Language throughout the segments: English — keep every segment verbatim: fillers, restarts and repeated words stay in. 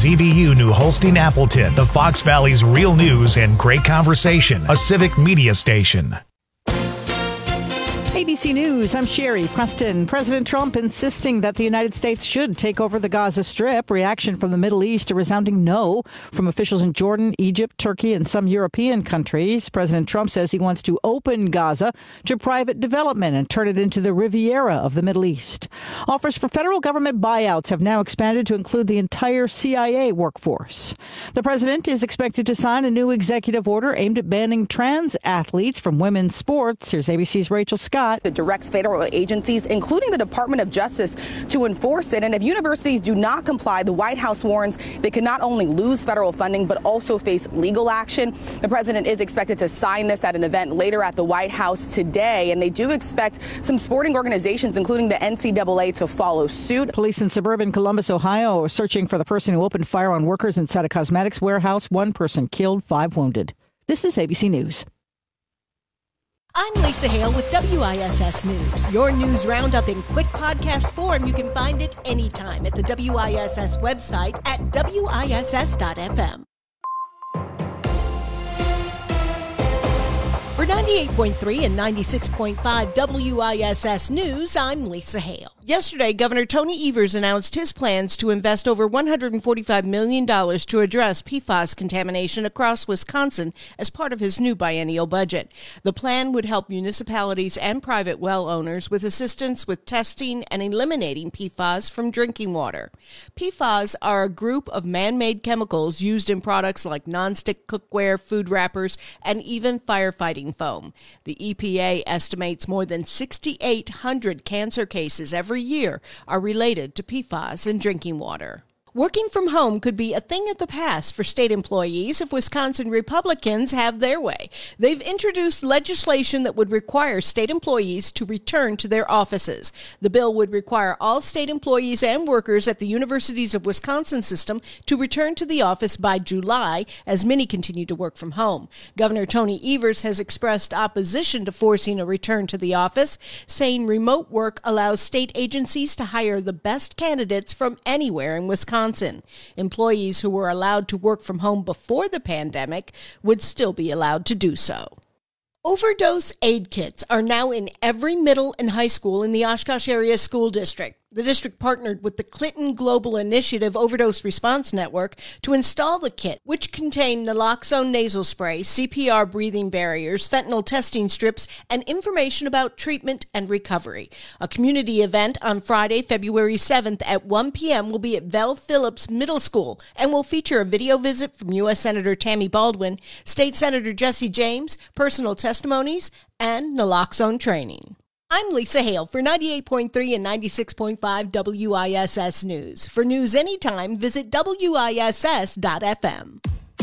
Z B U New Holstein Appleton, the Fox Valley's real news and great conversation, a civic media station. A B C News, I'm Sherry Preston. President Trump insisting that the United States should take over the Gaza Strip. Reaction from the Middle East, a resounding no from officials in Jordan, Egypt, Turkey, and some European countries. President Trump says he wants to open Gaza to private development and turn it into the Riviera of the Middle East. Offers for federal government buyouts have now expanded to include the entire C I A workforce. The president is expected to sign a new executive order aimed at banning trans athletes from women's sports. Here's A B C's Rachel Scott. It directs federal agencies, including the Department of Justice, to enforce it. And if universities do not comply, the White House warns they could not only lose federal funding, but also face legal action. The president is expected to sign this at an event later at the White House today. And they do expect some sporting organizations, including the N C double A, to follow suit. Police in suburban Columbus, Ohio, are searching for the person who opened fire on workers inside a cosmetics warehouse. One person killed, five wounded. This is A B C News. I'm Lisa Hale with W I S S News. Your news roundup in quick podcast form. You can find it anytime at the W I S S website at W I S S dot F M. For ninety-eight point three and ninety-six point five W I S S News, I'm Lisa Hale. Yesterday, Governor Tony Evers announced his plans to invest over one hundred forty-five million dollars to address P FAS contamination across Wisconsin as part of his new biennial budget. The plan would help municipalities and private well owners with assistance with testing and eliminating P FAS from drinking water. P FAS are a group of man-made chemicals used in products like nonstick cookware, food wrappers, and even firefighting foam. The E P A estimates more than six thousand eight hundred cancer cases every year are related to P FAS in drinking water. Working from home could be a thing of the past for state employees if Wisconsin Republicans have their way. They've introduced legislation that would require state employees to return to their offices. The bill would require all state employees and workers at the Universities of Wisconsin system to return to the office by July, as many continue to work from home. Governor Tony Evers has expressed opposition to forcing a return to the office, saying remote work allows state agencies to hire the best candidates from anywhere in Wisconsin. Employees who were allowed to work from home before the pandemic would still be allowed to do so. Overdose aid kits are now in every middle and high school in the Oshkosh Area School District. The district partnered with the Clinton Global Initiative Overdose Response Network to install the kit, which contain naloxone nasal spray, C P R breathing barriers, fentanyl testing strips, and information about treatment and recovery. A community event on Friday, February seventh at one p.m. will be at Vel Phillips Middle School and will feature a video visit from U S Senator Tammy Baldwin, State Senator Jesse James, personal testimonies, and naloxone training. I'm Lisa Hale for ninety-eight point three and ninety-six point five W I S S News. For news anytime, visit W I S S dot F M.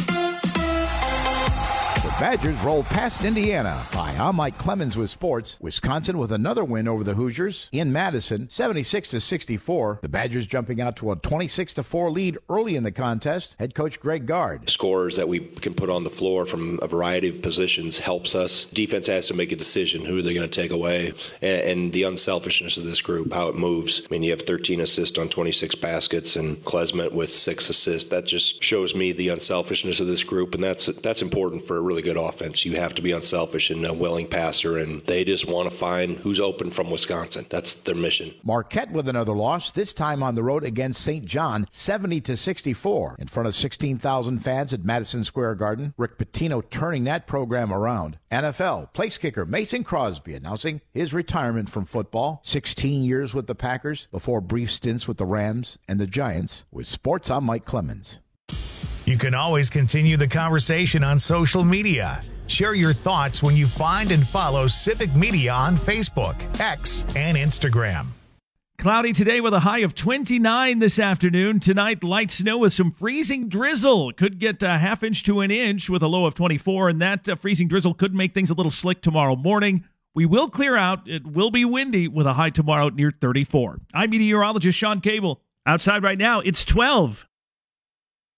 Badgers roll past Indiana. Hi, I'm Mike Clemens with sports. Wisconsin with another win over the Hoosiers in Madison, seventy-six to sixty-four. The Badgers jumping out to a twenty-six to four lead early in the contest. Head coach Greg Gard. Scores that we can put on the floor from a variety of positions helps us. Defense has to make a decision who they're going to take away, and, and the unselfishness of this group, how it moves. I mean, you have thirteen assists on twenty-six baskets, and Klesmet with six assists. That just shows me the unselfishness of this group, and that's that's important for a really good offense. You have to be unselfish and a willing passer, and they just want to find who's open from Wisconsin. That's their mission. Marquette with another loss, this time on the road against Saint John, seventy to sixty-four. In front of sixteen thousand fans at Madison Square Garden. Rick Pitino turning that program around. N F L place kicker Mason Crosby announcing his retirement from football. sixteen years with the Packers before brief stints with the Rams and the Giants. With sports, I'm Mike Clemens. You can always continue the conversation on social media. Share your thoughts when you find and follow Civic Media on Facebook, X, and Instagram. Cloudy today with a high of twenty-nine this afternoon. Tonight, light snow with some freezing drizzle. Could get a half inch to an inch with a low of twenty-four, and that uh, freezing drizzle could make things a little slick tomorrow morning. We will clear out. It will be windy with a high tomorrow near thirty-four. I'm meteorologist Sean Cable. Outside right now, it's twelve.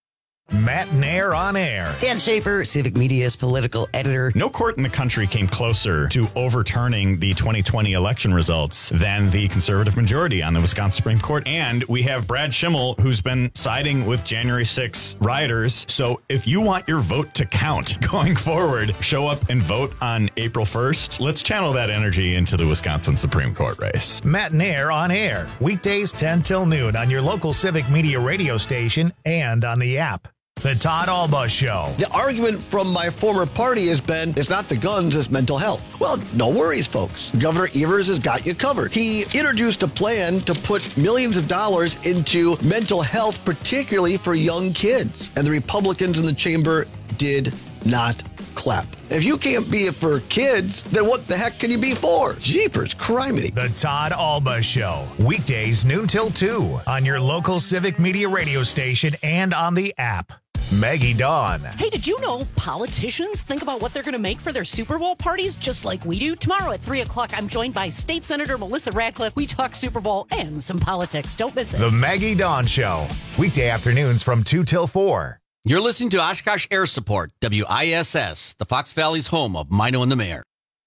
Matt Nair on air. Dan Schaefer, Civic Media's political editor. No court in the country came closer to overturning the twenty twenty election results than the conservative majority on the Wisconsin Supreme Court. And we have Brad Schimmel, who's been siding with January sixth rioters. So if you want your vote to count going forward, show up and vote on April first. Let's channel that energy into the Wisconsin Supreme Court race. Matt Nair on air. Weekdays ten till noon on your local Civic Media radio station and on the app. The Todd Alba Show. The argument from my former party has been, it's not the guns, it's mental health. Well, no worries, folks. Governor Evers has got you covered. He introduced a plan to put millions of dollars into mental health, particularly for young kids. And the Republicans in the chamber did not clap. If you can't be it for kids, then what the heck can you be for? Jeepers, criminy. The Todd Alba Show. Weekdays noon till two on your local Civic Media radio station and on the app. Maggie Dawn. Hey, did you know politicians think about what they're going to make for their Super Bowl parties just like we do? Tomorrow at three o'clock, I'm joined by State Senator Melissa Radcliffe. We talk Super Bowl and some politics. Don't miss it. The Maggie Dawn Show. Weekday afternoons from two till four. You're listening to Oshkosh Air Support, W I S S, the Fox Valley's home of Mino and the Mayor.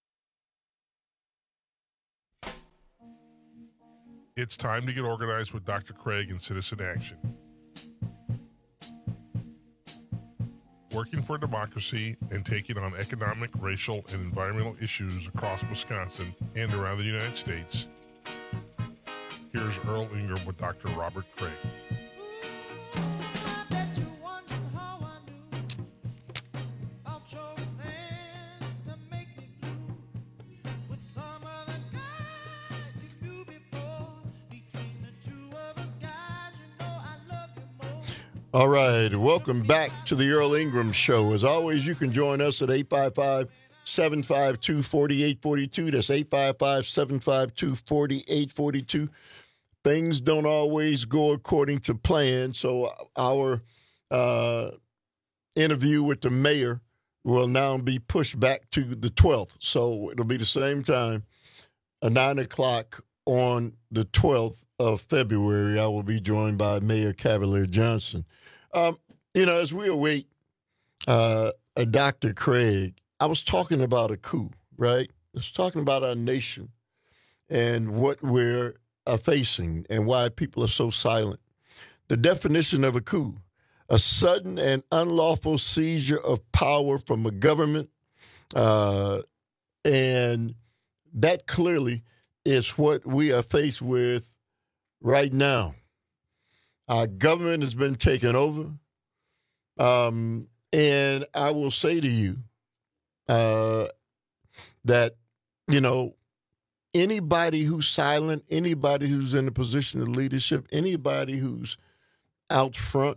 It's time to get organized with Doctor Craig and Citizen Action. Working for democracy and taking on economic, racial, and environmental issues across Wisconsin and around the United States. Here's Earl Ingram with Doctor Robert Craig. All right, welcome back to the Earl Ingram Show. As always, you can join us at eight five five, seven five two, four eight four two. That's eight five five, seven five two, four eight four two. Things don't always go according to plan, so our uh, interview with the mayor will now be pushed back to the twelfth. So it'll be the same time, at nine o'clock on the twelfth of February. I will be joined by Mayor Cavalier Johnson. Um, you know, as we await uh, a Doctor Craig, I was talking about a coup, right? I was talking about our nation and what we're uh, facing and why people are so silent. The definition of a coup: a sudden and unlawful seizure of power from a government, uh, and that clearly is what we are faced with right now. Our government has been taken over. Um, and I will say to you uh, that, you know, anybody who's silent, anybody who's in a position of leadership, anybody who's out front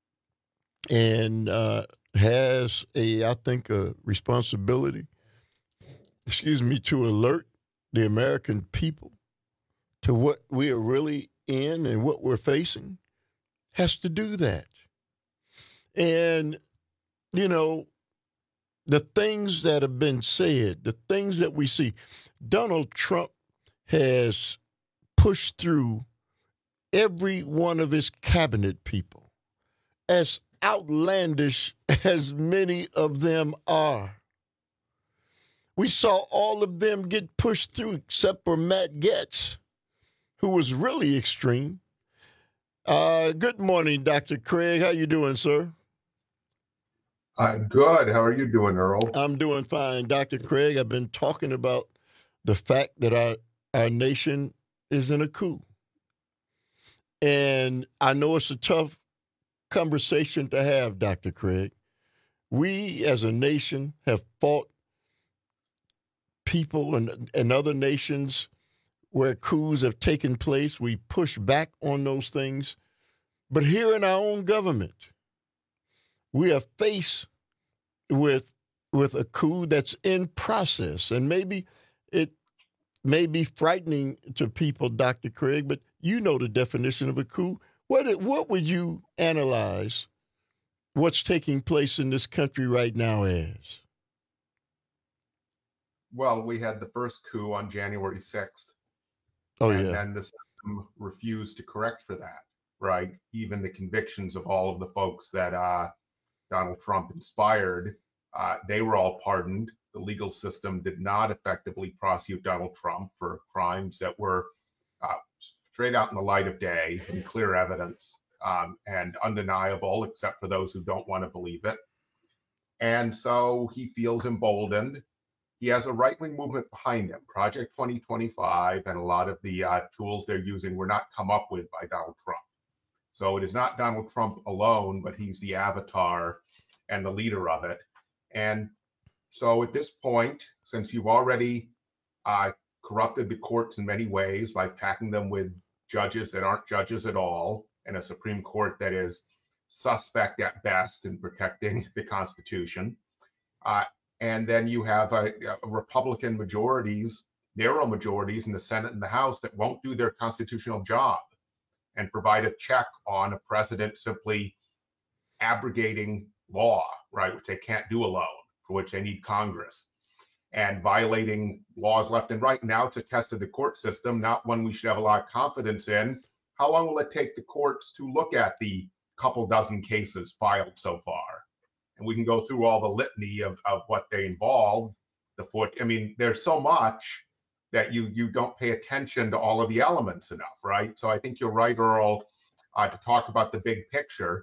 and uh, has a, I think, a responsibility, excuse me, to alert the American people to what we are really in and what we're facing, has to do that. And, you know, the things that have been said, the things that we see, Donald Trump has pushed through every one of his cabinet people, as outlandish as many of them are. We saw all of them get pushed through except for Matt Gaetz, who was really extreme. Uh, good morning, Doctor Craig. How you doing, sir? I'm good. How are you doing, Earl? I'm doing fine, Doctor Craig. I've been talking about the fact that our, our nation is in a coup. And I know it's a tough conversation to have, Doctor Craig. We, as a nation, have fought people and, and other nations where coups have taken place. We push back on those things. But here in our own government, we are faced with, with a coup that's in process. And maybe it may be frightening to people, Doctor Craig, but you know the definition of a coup. What, what would you analyze what's taking place in this country right now as? Well, we had the first coup on January sixth. Oh, and yeah. then the system refused to correct for that. right? Even the convictions of all of the folks that uh, Donald Trump inspired, uh, they were all pardoned. The legal system did not effectively prosecute Donald Trump for crimes that were uh, straight out in the light of day and clear evidence um, and undeniable, except for those who don't want to believe it. And so he feels emboldened. He has a right-wing movement behind him. Project twenty twenty-five and a lot of the uh, tools they're using were not come up with by Donald Trump. So it is not Donald Trump alone, but he's the avatar and the leader of it. And so at this point, since you've already uh, corrupted the courts in many ways by packing them with judges that aren't judges at all, and a Supreme Court that is suspect at best in protecting the Constitution, uh, and then you have a, a Republican majorities, narrow majorities in the Senate and the House that won't do their constitutional job and provide a check on a president simply abrogating law, right, which they can't do alone, for which they need Congress, and violating laws left and right. Now it's a test of the court system, not one we should have a lot of confidence in. How long will it take the courts to look at the couple dozen cases filed so far? And we can go through all the litany of, of what they involved. The foot, I mean, there's so much that you you don't pay attention to all of the elements enough, right? So I think you're right, Earl, uh, to talk about the big picture.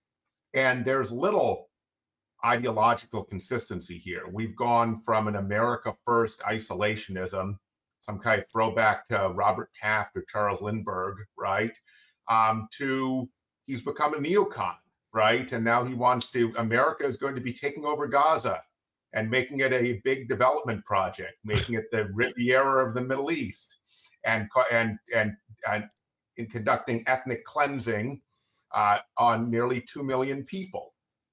And there's little ideological consistency here. We've gone from an America first isolationism, some kind of throwback to Robert Taft or Charles Lindbergh, right? Um, to he's become a neocon, right? And now he wants to, America is going to be taking over Gaza and making it a big development project, making it the Riviera of the Middle East, and and and, and in conducting ethnic cleansing uh, on nearly two million people.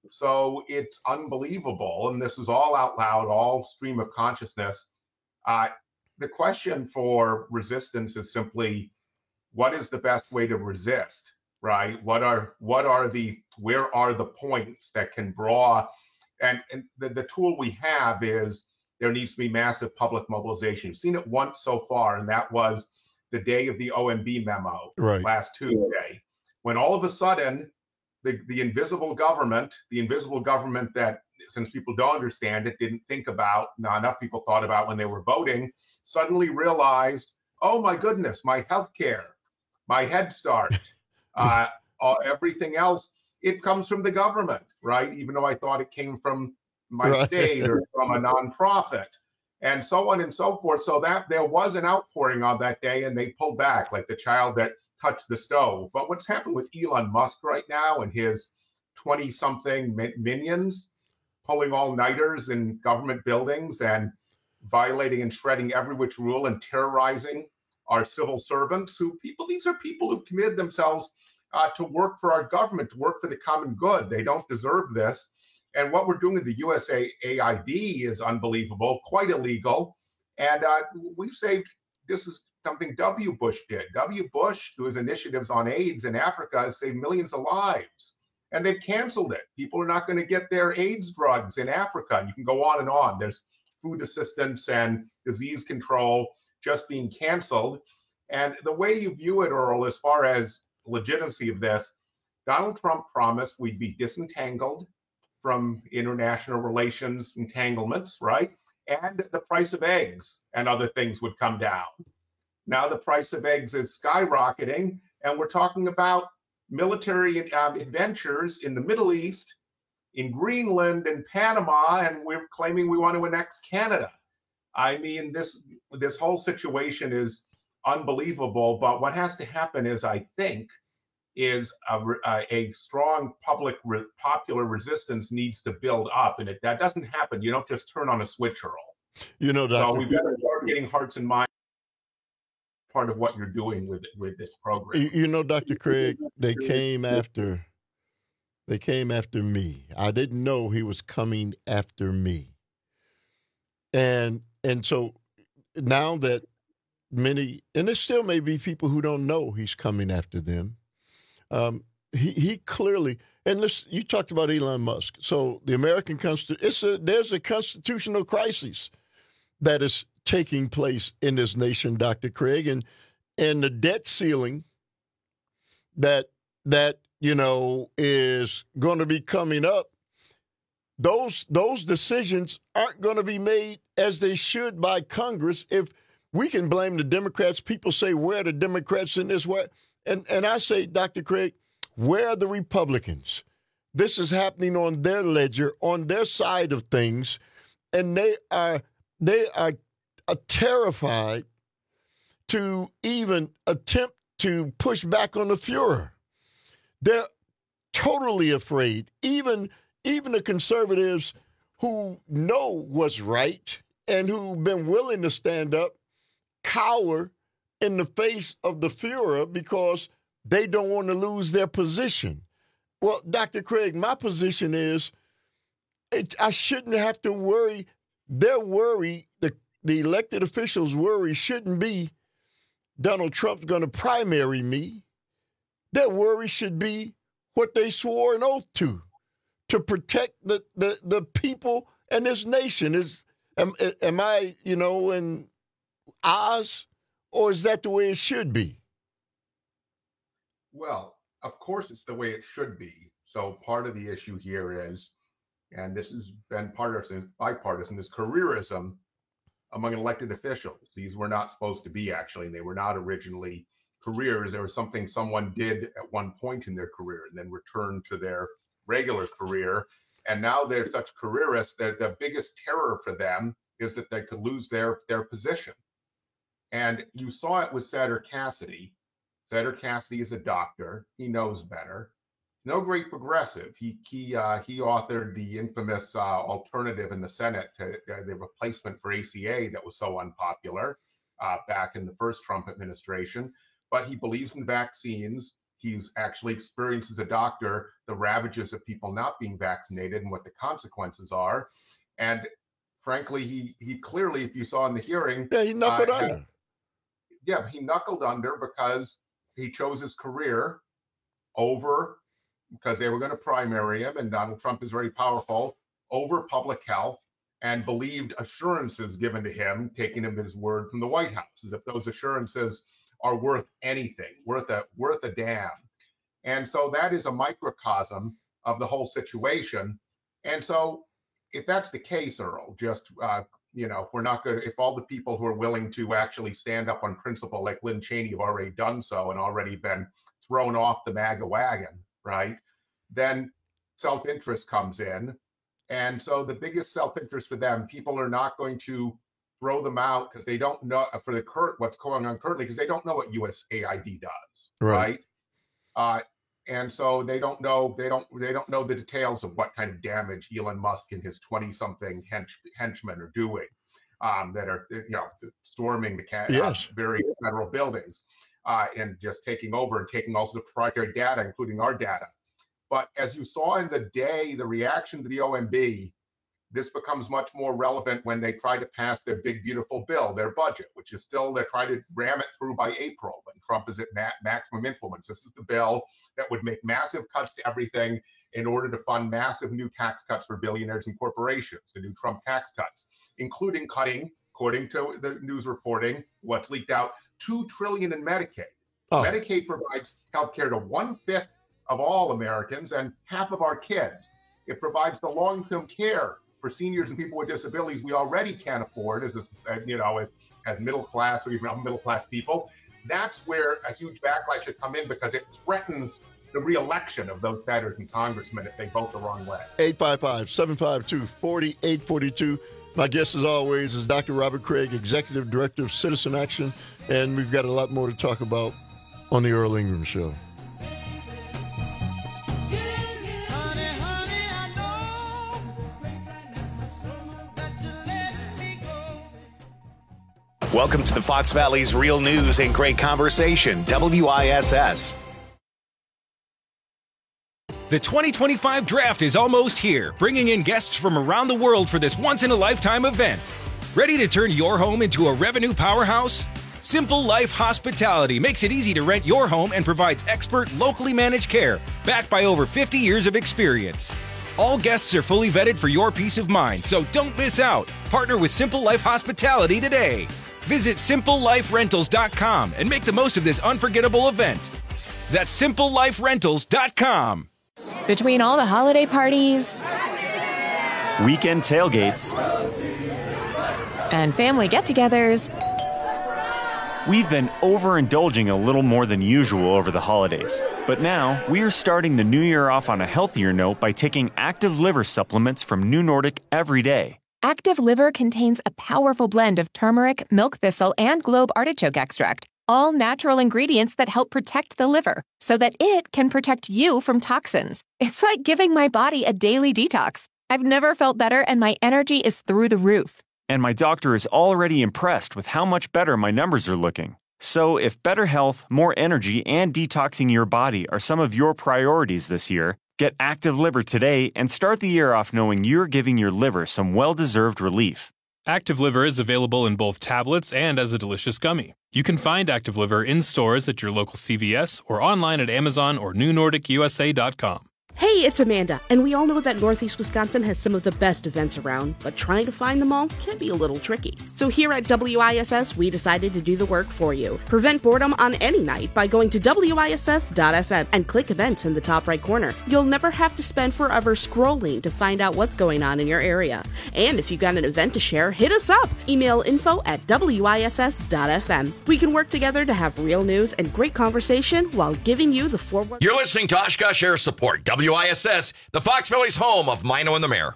So it's unbelievable. And this is all out loud, all stream of consciousness. Uh, the question for resistance is simply, what is the best way to resist, right? What are what are the, where are the points that can draw? And, and the, the tool we have is there needs to be massive public mobilization. You've seen it once so far, and that was the day of the O M B memo right. last Tuesday, when all of a sudden, the, the invisible government, the invisible government that, since people don't understand it, didn't think about, not enough people thought about when they were voting, suddenly realized, oh my goodness, my health care, my Head Start, uh, all, everything else, it comes from the government, right? Even though I thought it came from my right. state or from a nonprofit, and so on and so forth. So that there was an outpouring on that day, and they pulled back like the child that touched the stove. But what's happened with Elon Musk right now and his twenty-something minions pulling all-nighters in government buildings and violating and shredding every which rule and terrorizing our civil servants, who people, these are people who've committed themselves uh, to work for our government, to work for the common good. They don't deserve this. And what we're doing with the U S A I D is unbelievable, quite illegal. And uh, we've saved, this is something W. Bush did. W. Bush, through his initiatives on AIDS in Africa, has saved millions of lives. And they've canceled it. People are not going to get their AIDS drugs in Africa. And you can go on and on. There's food assistance and disease control just being canceled. And the way you view it, Earl, as far as legitimacy of this, Donald Trump promised we'd be disentangled from international relations entanglements, right? And the price of eggs and other things would come down. Now the price of eggs is skyrocketing, and we're talking about military uh, adventures in the Middle East, in Greenland and Panama, and we're claiming we want to annex Canada. I mean, this this whole situation is unbelievable, but what has to happen is, I think, is a, a, a strong public re, popular resistance needs to build up, and it, that doesn't happen. You don't just turn on a switch, Earl. You know, Doctor So we better start getting hearts and minds part of what you're doing with with this program. You, you know, Doctor Craig, they came after, they came after me. I didn't know he was coming after me, and and so now that many, and there still may be people who don't know he's coming after them. Um, he he clearly, and listen, you talked about Elon Musk. So the American Constitution, it's a there's a constitutional crisis that is taking place in this nation, Doctor Craig, and and the debt ceiling that that, you know, is going to be coming up, those those decisions aren't going to be made as they should by Congress. If we can blame the Democrats, people say, where are the Democrats in this? Where? And, and I say, Doctor Craig, where are the Republicans? This is happening on their ledger, on their side of things, and they are they are uh, terrified to even attempt to push back on the Fuhrer. They're totally afraid. Even even the conservatives who know what's right and who've been willing to stand up cower in the face of the Fuhrer because they don't want to lose their position. Well, Doctor Craig, my position is it, I shouldn't have to worry. Their worry, the, the elected officials' worry shouldn't be Donald Trump's going to primary me. Their worry should be what they swore an oath to, to protect the, the, the people and this nation. Is am, am I, you know, in Oz, or is that the way it should be? Well, of course it's the way it should be. So part of the issue here is, and this has been partisan, bipartisan, is careerism among elected officials. These were not supposed to be, actually. They were not originally careers. There was something someone did at one point in their career and then returned to their regular career. And now they're such careerists that the biggest terror for them is that they could lose their, their position. And you saw it with Senator Cassidy. Senator Cassidy is a doctor. He knows better. No great progressive. He he uh, he authored the infamous uh, alternative in the Senate to uh, the replacement for A C A that was so unpopular uh, back in the first Trump administration. But he believes in vaccines. He's actually experienced as a doctor the ravages of people not being vaccinated and what the consequences are. And frankly, he he clearly, if you saw in the hearing, yeah, he knuckled uh, under. Had, yeah, he knuckled under because he chose his career over, because they were going to primary him, and Donald Trump is very powerful, over public health, and believed assurances given to him, taking him at his word from the White House, as if those assurances are worth anything, worth a worth a damn. And so that is a microcosm of the whole situation. And so if that's the case, Earl, just, uh, you know, if we're not good, if all the people who are willing to actually stand up on principle, like Lynn Cheney, have already done so and already been thrown off the MAGA wagon, right, then self-interest comes in. And so the biggest self-interest for them, people are not going to throw them out because they don't know for the current what's going on currently, because they don't know what U S A I D does, right? right? Uh, and so they don't know they don't they don't know the details of what kind of damage Elon Musk and his twenty-something hench, henchmen are doing, um, that are you know storming the ca- yes. uh, various federal buildings uh, and just taking over and taking also the proprietary data, including our data. But as you saw in the day, the reaction to the O M B, this becomes much more relevant when they try to pass their big, beautiful bill, their budget, which is still, they're trying to ram it through by April when Trump is at ma- maximum influence. This is the bill that would make massive cuts to everything in order to fund massive new tax cuts for billionaires and corporations, the new Trump tax cuts, including cutting, according to the news reporting, what's leaked out, two trillion dollars in Medicaid. Oh. Medicaid provides health care to one-fifth of all Americans and half of our kids. It provides the long-term care for seniors and people with disabilities we already can't afford as, you know, as, as middle class or even middle class people. That's where a huge backlash should come in, because it threatens the re-election of those senators and congressmen if they vote the wrong way. eight five five, seven five two, four eight four two. My guest, as always, is Doctor Robert Craig, Executive Director of Citizen Action, and we've got a lot more to talk about on the Earl Ingram Show. Welcome to the Fox Valley's Real News and Great Conversation, W I S S. The twenty twenty-five draft is almost here, bringing in guests from around the world for this once-in-a-lifetime event. Ready to turn your home into a revenue powerhouse? Simple Life Hospitality makes it easy to rent your home and provides expert, locally managed care, backed by over fifty years of experience. All guests are fully vetted for your peace of mind, so don't miss out. Partner with Simple Life Hospitality today. Visit simple life rentals dot com and make the most of this unforgettable event. That's simple life rentals dot com. Between all the holiday parties, weekend tailgates, and family get-togethers, we've been overindulging a little more than usual over the holidays. But now, we are starting the new year off on a healthier note by taking Active Liver supplements from New Nordic every day. Active Liver contains a powerful blend of turmeric, milk thistle, and globe artichoke extract, all natural ingredients that help protect the liver so that it can protect you from toxins. It's like giving my body a daily detox. I've never felt better, and my energy is through the roof. And my doctor is already impressed with how much better my numbers are looking. So if better health, more energy, and detoxing your body are some of your priorities this year, get Active Liver today and start the year off knowing you're giving your liver some well-deserved relief. Active Liver is available in both tablets and as a delicious gummy. You can find Active Liver in stores at your local C V S or online at Amazon or new nordic u s a dot com. Hey, it's Amanda, and we all know that Northeast Wisconsin has some of the best events around, but trying to find them all can be a little tricky. So here at W I S S, we decided to do the work for you. Prevent boredom on any night by going to w i s s dot f m and click events in the top right corner. You'll never have to spend forever scrolling to find out what's going on in your area. And if you've got an event to share, hit us up. Email info at w i s s dot f m. We can work together to have real news and great conversation while giving you the forward. You're listening to Oshkosh Air Support, W I S S, the Fox Valley's home of Mino and the Mayor.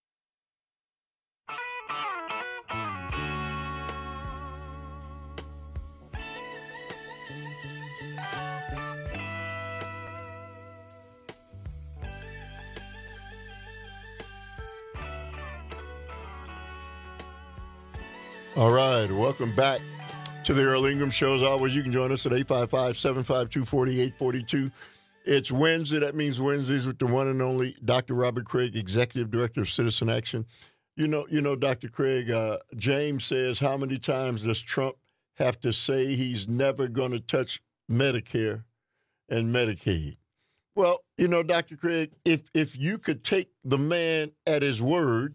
All right, welcome back to the Earl Ingram Show. As always, you can join us at eight five five, seven five two, four eight four two. It's Wednesday. That means Wednesdays with the one and only Doctor Robert Craig, Executive Director of Citizen Action. You know, you know, Doctor Craig, uh, James says, how many times does Trump have to say he's never going to touch Medicare and Medicaid? Well, you know, Doctor Craig, if if you could take the man at his word,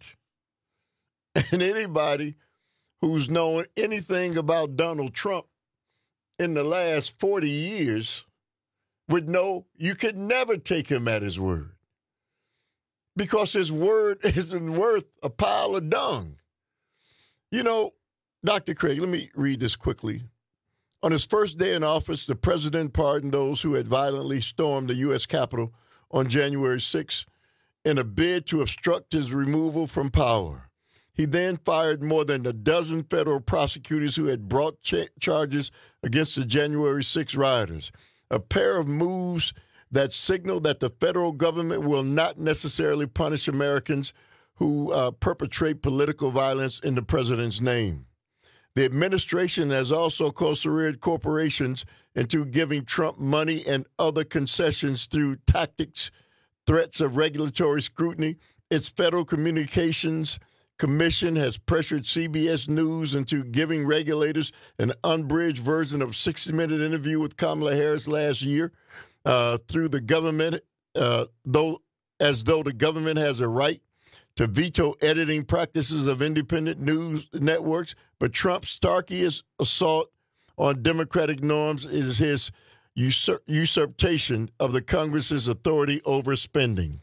and anybody who's known anything about Donald Trump in the last forty years would know you could never take him at his word because his word isn't worth a pile of dung. You know, Doctor Craig, let me read this quickly. On his first day in office, the president pardoned those who had violently stormed the U S Capitol on January sixth in a bid to obstruct his removal from power. He then fired more than a dozen federal prosecutors who had brought ch- charges against the January sixth rioters. A pair of moves that signal that the federal government will not necessarily punish Americans who uh, perpetrate political violence in the president's name. The administration has also co-careered corporations into giving Trump money and other concessions through tactics, threats of regulatory scrutiny. Its Federal Communications Commission has pressured C B S News into giving regulators an unabridged version of sixty minute interview with Kamala Harris last year uh, through the government, uh, though as though the government has a right to veto editing practices of independent news networks. But Trump's starkest assault on democratic norms is his usur- usurpation of the Congress's authority over spending.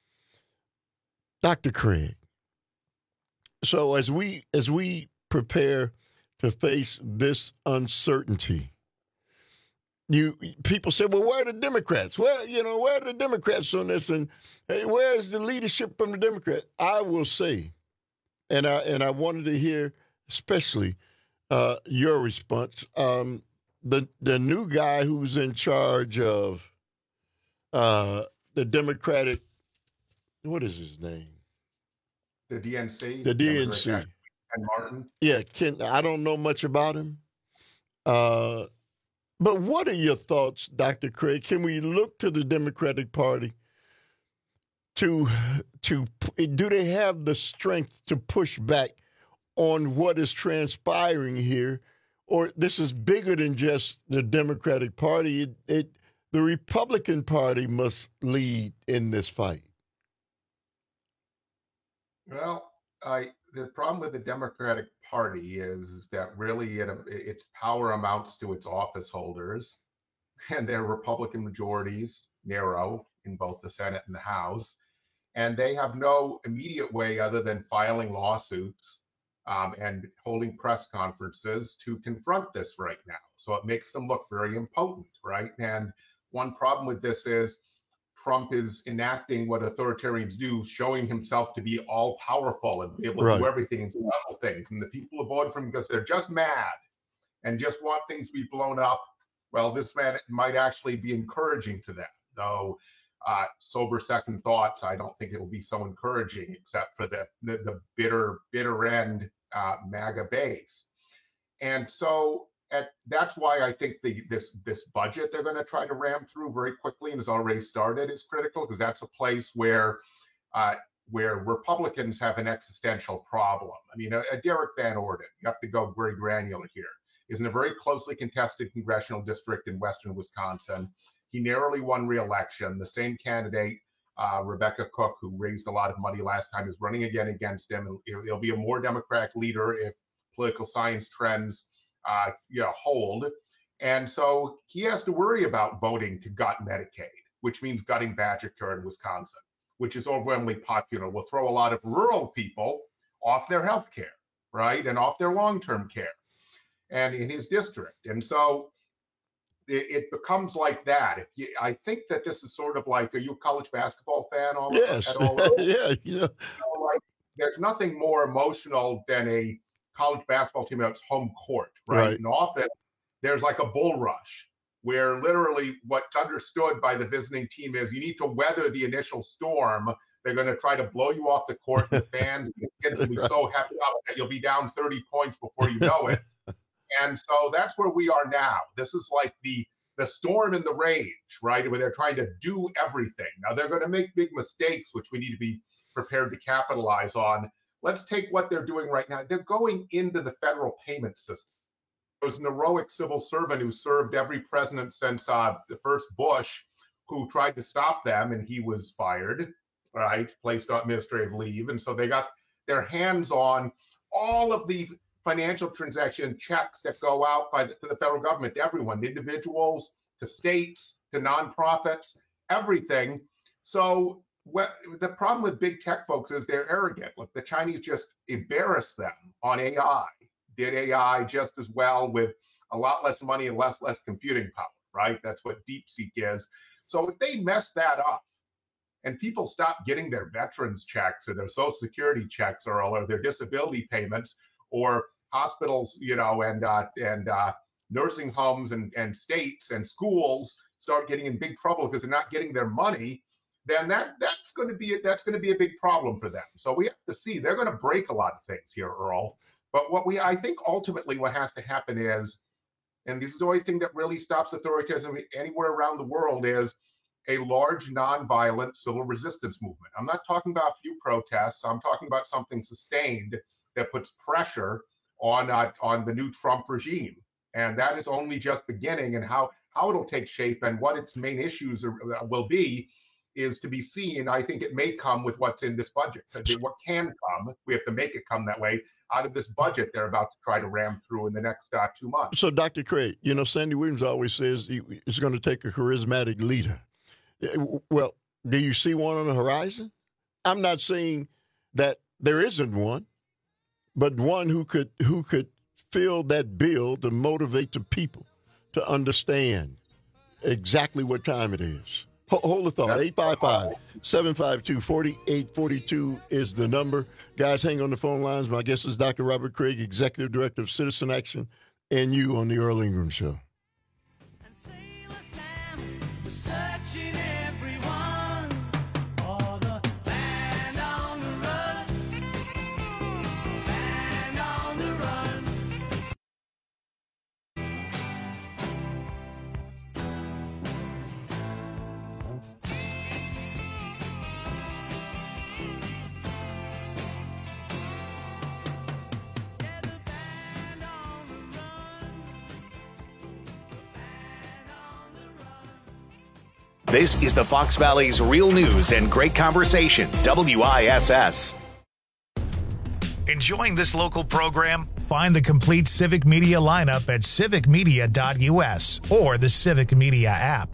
Doctor Craig. So as we as we prepare to face this uncertainty, you people say, "Well, where are the Democrats? Where you know where are the Democrats on this? And hey, where is the leadership from the Democrats?" I will say, and I and I wanted to hear especially uh, your response. Um, the the new guy who's in charge of uh, the Democratic, what is his name? The D N C? The D N C. Ken Martin? Yeah, Ken, I don't know much about him. Uh, but what are your thoughts, Doctor Craig? Can we look to the Democratic Party to, to do they have the strength to push back on what is transpiring here? Or this is bigger than just the Democratic Party. It, it the Republican Party must lead in this fight. Well, I, the problem with the Democratic Party is that really it, its power amounts to its office holders. and their Republican majorities narrow in both the Senate and the House. And they have no immediate way other than filing lawsuits um, and holding press conferences to confront this right now. So it makes them look very impotent, right? And one problem with this is Trump is enacting what authoritarians do, showing himself to be all powerful and be able to Right. do everything and settle things. And the people who vote for him because they're just mad and just want things to be blown up. Well, this man might actually be encouraging to them, though. Uh, sober second thoughts, I don't think it'll be so encouraging, except for the the, the bitter, bitter end uh, MAGA base. And so at, that's why I think the this this budget they're going to try to ram through very quickly and has already started is critical, because that's a place where uh, where Republicans have an existential problem. I mean, a, a Derek Van Orden, you have to go very granular here, is in a very closely contested congressional district in western Wisconsin. He narrowly won re-election. The same candidate, uh, Rebecca Cook, who raised a lot of money last time, is running again against him. It'll, it'll be a more Democratic leader if political science trends uh, you know, hold. And so he has to worry about voting to gut Medicaid, which means gutting Badger Care in Wisconsin, which is overwhelmingly popular. Will throw a lot of rural people off their health care, right? And off their long-term care and in his district. And so it, it becomes like that. If you, I think that this is sort of like, are you a college basketball fan? All Yes. At all? yeah. You know. You know, like, there's nothing more emotional than a college basketball team at its home court, right? Right. And often there's like a bull rush where literally what's understood by the visiting team is you need to weather the initial storm. They're going to try to blow you off the court. The fans the kids will be so happy that you'll be down thirty points before you know it. And so that's where we are now. This is like the the storm in the rage, right? Where they're trying to do everything. Now they're going to make big mistakes, which we need to be prepared to capitalize on. Let's take what they're doing right now. They're going into the federal payment system. There was an heroic civil servant who served every president since uh, the first Bush, who tried to stop them, and he was fired, right? Placed on administrative leave. And so they got their hands on all of the financial transaction checks that go out by the, to the federal government, to everyone, individuals, to states, to nonprofits, everything. So what, the problem with big tech folks is they're arrogant. Look, the Chinese just embarrassed them on A I, did A I just as well with a lot less money and less less computing power, right? That's what DeepSeek is. So if they mess that up and people stop getting their veterans checks or their Social Security checks or, or their disability payments, or hospitals, you know, and uh, and uh, nursing homes and, and states and schools start getting in big trouble because they're not getting their money, then that that's going to be that's going to be a big problem for them. So we have to see they're going to break a lot of things here, Earl. But what we I think ultimately what has to happen is, and this is the only thing that really stops authoritarianism anywhere around the world, is a large nonviolent civil resistance movement. I'm not talking about a few protests. I'm talking about something sustained that puts pressure on uh, on the new Trump regime, and that is only just beginning. And how how it'll take shape and what its main issues are, uh, will be is to be seen. I think it may come with what's in this budget. What can come, we have to make it come that way out of this budget they're about to try to ram through in the next uh, two months. So, Doctor Craig, you know, Sandy Williams always says it's going to take a charismatic leader. Well, do you see one on the horizon? I'm not saying that there isn't one, but one who could who could fill that bill to motivate the people to understand exactly what time it is. Hold the thought. eight five five, seven five two, four eight four two is the number. Guys, hang on the phone lines. My guest is Doctor Robert Craig, Executive Director of Citizen Action, and you on the Earl Ingram Show. This is the Fox Valley's Real News and Great Conversation, W I S S. Enjoying this local program? Find the complete Civic Media lineup at civic media dot u s or the Civic Media app.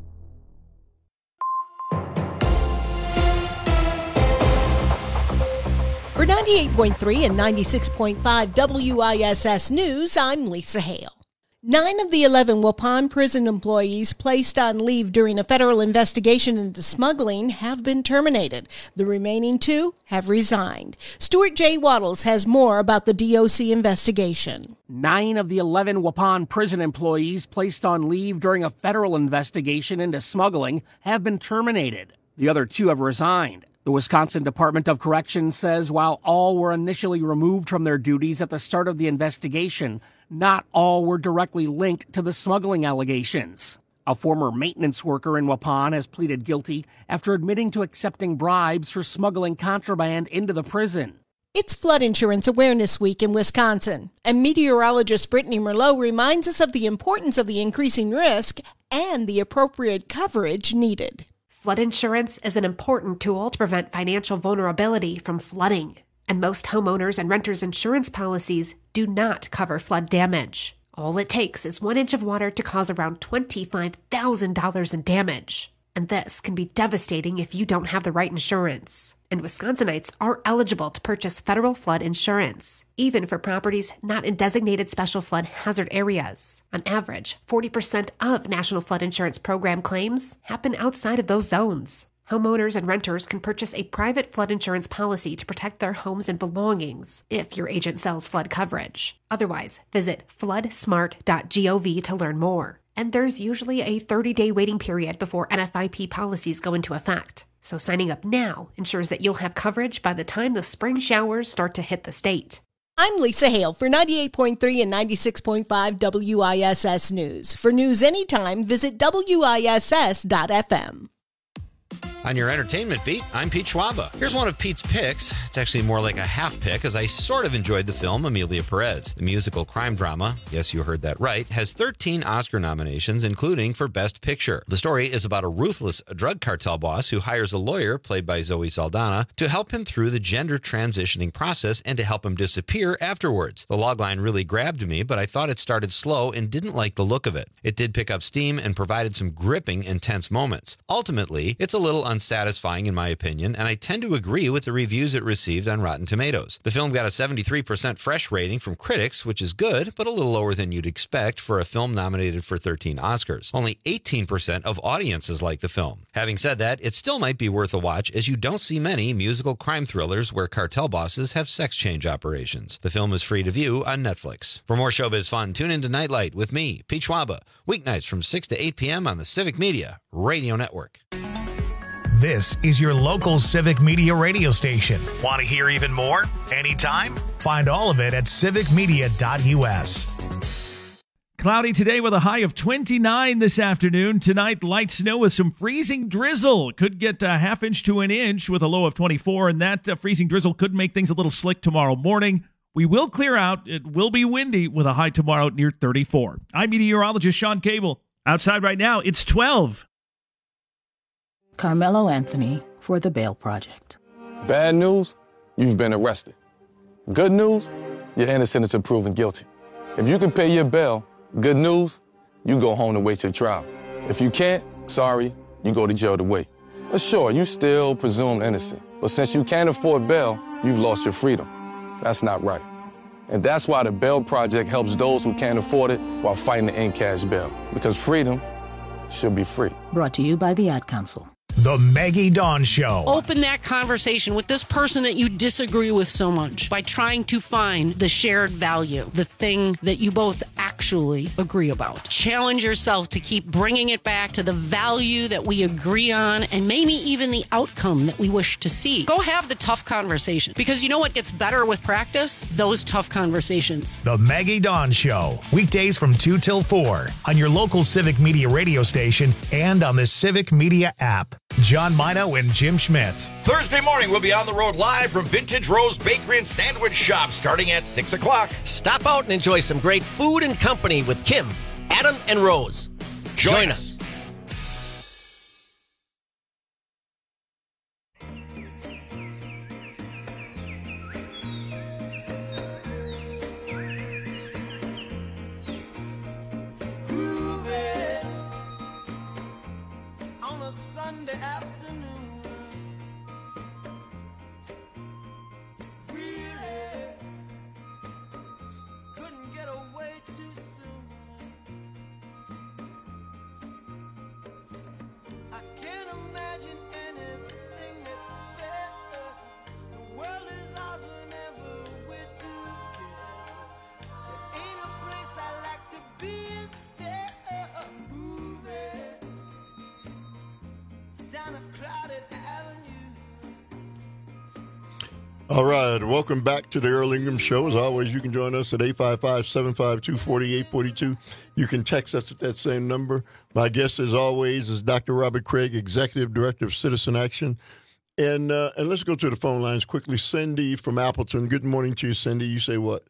For ninety-eight point three and ninety-six point five W I S S News, I'm Lisa Hale. Nine of the eleven Waupun prison employees placed on leave during a federal investigation into smuggling have been terminated. The remaining two have resigned. Stuart J. Waddles has more about the D O C investigation. Nine of the eleven Waupun prison employees placed on leave during a federal investigation into smuggling have been terminated. The other two have resigned. The Wisconsin Department of Corrections says while all were initially removed from their duties at the start of the investigation, not all were directly linked to the smuggling allegations. A former maintenance worker in Waupun has pleaded guilty after admitting to accepting bribes for smuggling contraband into the prison. It's Flood Insurance Awareness Week in Wisconsin, and meteorologist Brittany Merlot reminds us of the importance of the increasing risk and the appropriate coverage needed. Flood insurance is an important tool to prevent financial vulnerability from flooding, and most homeowners and renters insurance policies do not cover flood damage. All it takes is one inch of water to cause around twenty-five thousand dollars in damage, and this can be devastating if you don't have the right insurance. And Wisconsinites are eligible to purchase federal flood insurance, even for properties not in designated special flood hazard areas. On average, forty percent of National Flood Insurance Program claims happen outside of those zones. Homeowners and renters can purchase a private flood insurance policy to protect their homes and belongings if your agent sells flood coverage. Otherwise, visit flood smart dot gov to learn more. And there's usually a thirty-day waiting period before N F I P policies go into effect. So signing up now ensures that you'll have coverage by the time the spring showers start to hit the state. I'm Lisa Hale for ninety-eight point three and ninety-six point five W I S S News. For news anytime, visit W I S S dot F M. On your entertainment beat, I'm Pete Schwaba. Here's one of Pete's picks. It's actually more like a half pick, as I sort of enjoyed the film Amelia Perez. The musical crime drama, yes, you heard that right, has thirteen Oscar nominations, including for Best Picture. The story is about a ruthless drug cartel boss who hires a lawyer, played by Zoe Saldana, to help him through the gender transitioning process and to help him disappear afterwards. The logline really grabbed me, but I thought it started slow and didn't like the look of it. It did pick up steam and provided some gripping, intense moments. Ultimately, it's a little unsatisfying in my opinion, and I tend to agree with the reviews it received on Rotten Tomatoes. The film got a seventy-three percent fresh rating from critics, which is good, but a little lower than you'd expect for a film nominated for thirteen Oscars. Only eighteen percent of audiences like the film. Having said that, it still might be worth a watch, as you don't see many musical crime thrillers where cartel bosses have sex change operations. The film is free to view on Netflix. For more showbiz fun, tune into Nightlight with me, Pete Schwaba, weeknights from six to eight p.m. on the Civic Media Radio Network. This is your local Civic Media radio station. Want to hear even more? Anytime? Find all of it at civic media dot u s. Cloudy today with a high of twenty-nine this afternoon. Tonight, light snow with some freezing drizzle. Could get a half inch to an inch with a low of twenty-four, and that uh, freezing drizzle could make things a little slick tomorrow morning. We will clear out. It will be windy with a high tomorrow near thirty-four. I'm meteorologist Sean Cable. Outside right now, it's twelve. Carmelo Anthony for the Bail Project. Bad news, you've been arrested. Good news, you're innocent until proven guilty. If you can pay your bail, good news, you go home to wait your trial. If you can't, sorry, you go to jail to wait. But sure, you still presumed innocent. But since you can't afford bail, you've lost your freedom. That's not right. And that's why the Bail Project helps those who can't afford it while fighting to end cash bail. Because freedom should be free. Brought to you by the Ad Council. The Maggie Dawn Show. Open that conversation with this person that you disagree with so much by trying to find the shared value, the thing that you both actually agree about. Challenge yourself to keep bringing it back to the value that we agree on and maybe even the outcome that we wish to see. Go have the tough conversation, because you know what gets better with practice? Those tough conversations. The Maggie Dawn Show. Weekdays from two till four on your local Civic Media radio station and on the Civic Media app. John Mino and Jim Schmidt. Thursday morning, we'll be on the road live from Vintage Rose Bakery and Sandwich Shop starting at six o'clock. Stop out and enjoy some great food and company with Kim, Adam, and Rose. Join, Join us. us. All right, welcome back to the Earl Ingram Show. As always, you can join us at eight five five, seven five two, four eight four two. You can text us at that same number. My guest, as always, is Doctor Robert Craig, Executive Director of Citizen Action. And uh, and let's go to the phone lines quickly. Cindy from Appleton. Good morning to you, Cindy. You say what?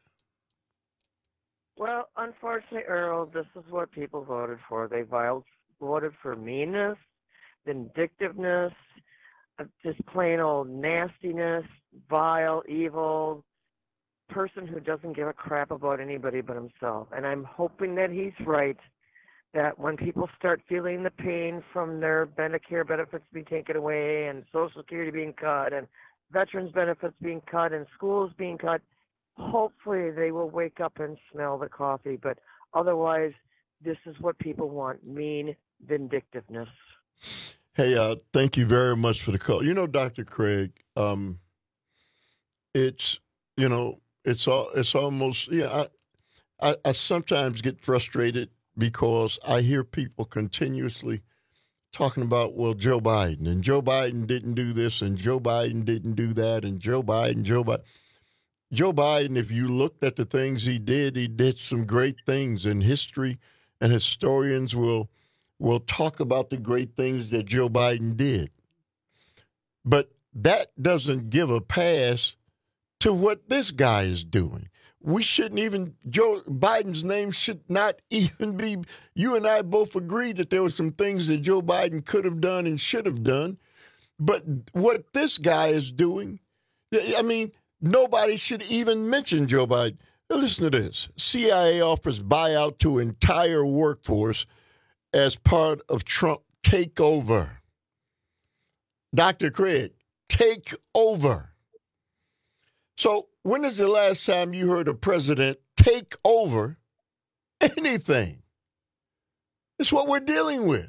Well, unfortunately, Earl, this is what people voted for. They voted for meanness, vindictiveness, uh, just plain old nastiness, vile, evil person who doesn't give a crap about anybody but himself. And I'm hoping that he's right, that when people start feeling the pain from their Medicare benefits being taken away and Social Security being cut and veterans benefits being cut and schools being cut, hopefully they will wake up and smell the coffee. But otherwise, this is what people want, mean vindictiveness. Hey, uh, thank you very much for the call. You know, Doctor Craig, um, it's, you know, it's all, it's almost, yeah, I, I, I sometimes get frustrated because I hear people continuously talking about, well, Joe Biden, and Joe Biden didn't do this, and Joe Biden didn't do that, and Joe Biden, Joe Biden. Joe Biden, if you looked at the things he did, he did some great things in history, and historians will will talk about the great things that Joe Biden did. But that doesn't give a pass to what this guy is doing. We shouldn't even, Joe Biden's name should not even be, you and I both agreed that there were some things that Joe Biden could have done and should have done. But what this guy is doing, I mean, nobody should even mention Joe Biden. Now listen to this. C I A offers buyout to entire workforce as part of Trump takeover. Doctor Craig, take over. So when is the last time you heard a president take over anything? It's what we're dealing with.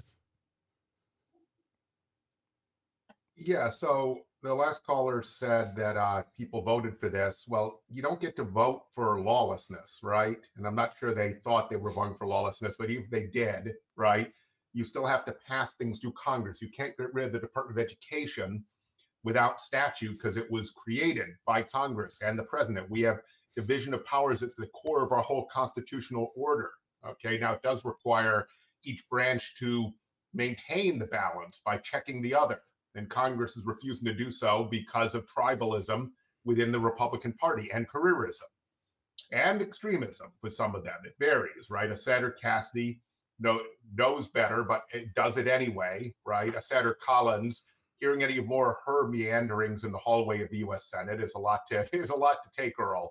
Yeah, so the last caller said that uh, people voted for this. Well, you don't get to vote for lawlessness, right? And I'm not sure they thought they were voting for lawlessness, but even if they did, right, you still have to pass things through Congress. You can't get rid of the Department of Education without statute because it was created by Congress and the president. We have division of powers. It's the core of our whole constitutional order. Okay, now it does require each branch to maintain the balance by checking the other. And Congress is refusing to do so because of tribalism within the Republican Party and careerism and extremism with some of them. It varies, right? A Senator Cassidy know, knows better, but it does it anyway, right? A Senator Collins, hearing any more of her meanderings in the hallway of the U S Senate is a lot to is a lot to take, Earl.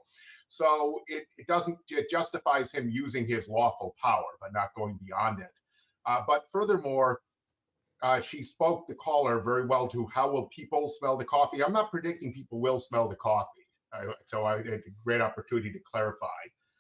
So it, it doesn't it justifies him using his lawful power, but not going beyond it. Uh, but furthermore, Uh, she spoke, the caller, very well to how will people smell the coffee. I'm not predicting people will smell the coffee. Uh, so I had a great opportunity to clarify.